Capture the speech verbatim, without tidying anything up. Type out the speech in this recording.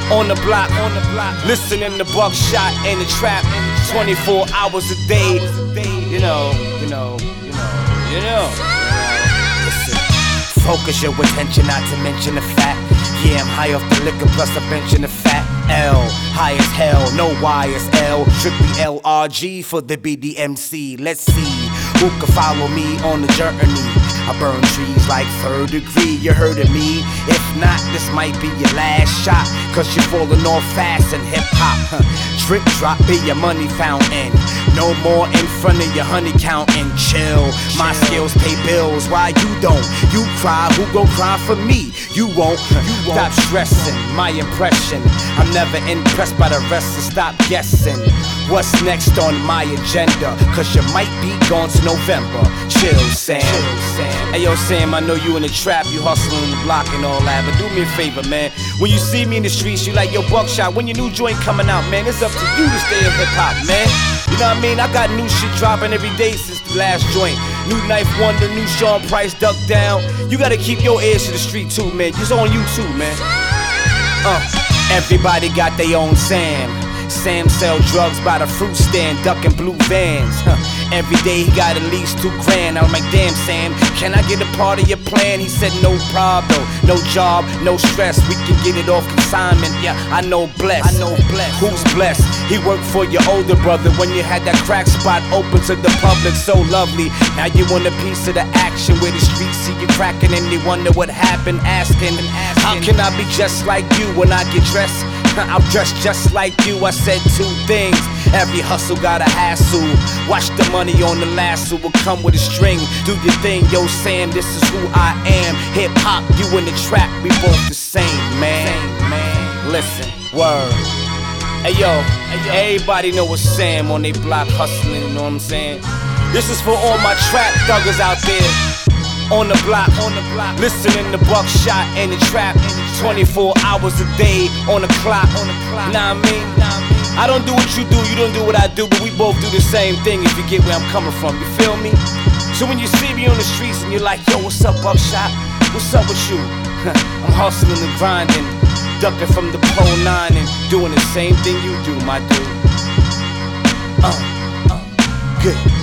On the block, on the block, listening to Buckshot in the trap, twenty-four hours a day. You know, you know, you know, you know. Listen, focus your attention, not to mention the fact. Yeah, I'm high off the liquor, plus a bench in the fat. L, high as hell, no Y as L. Strictly L R G for the B D M C. Let's see who can follow me on the journey. I burn trees like third degree, you heard of me? If not, this might be your last shot, cause you're falling off fast in hip-hop. Drip drop be your money fountain. No more in front of your honey counting. Chill, my skills pay bills, why you don't? You cry, who gon' cry for me? You won't, you won't. Stop stressing, my impression. I'm never impressed by the rest, so stop guessing. What's next on my agenda? Cause you might be gone to November. Chill, Sam. Chill, Sam. Hey yo, Sam, I know you in the trap, you hustling in the block and all that, but do me a favor, man. When you see me in the streets, you like, yo, Buckshot, when your new joint coming out, man, it's up to you to stay in hip-hop, man. You know what I mean? I got new shit dropping every day since the last joint. New Knife Wonder, new Sean Price, Duck Down. You gotta keep your ears to the street too, man. It's on you too, man. Uh, everybody got their own Sam. Sam sell drugs by the fruit stand, ducking blue vans. Huh. Every day he got at least two grand. I'm like, damn Sam, can I get a part of your plan? He said no problem, no job, no stress. We can get it off consignment. Yeah, I know blessed. I know blessed. Who's blessed? He worked for your older brother when you had that crack spot open to the public. So lovely. Now you want a piece of the action where the streets see you cracking and they wonder what happened. Asking, asking how can I be just like you when I get dressed? I'm dressed just like you. I said two things. Every hustle got a hassle. Watch the money on the lasso will come with a string. Do your thing, yo Sam, this is who I am. Hip hop, you in the trap, we both the same, man. Same, man. Listen, word. Hey yo, hey, yo, everybody know it's Sam on they block hustling, you know what I'm saying? This is for all my trap thuggers out there. On the block, on the block, listening to Buckshot in the trap, twenty-four hours a day on the clock, on the clock. Nah, I mean, nah, I mean, I don't do what you do, you don't do what I do, but we both do the same thing if you get where I'm coming from. You feel me? So when you see me on the streets and you're like, yo, what's up, Buckshot? What's up with you? I'm hustling and grinding, ducking from the pole nine and doing the same thing you do, my dude. Uh, uh, good.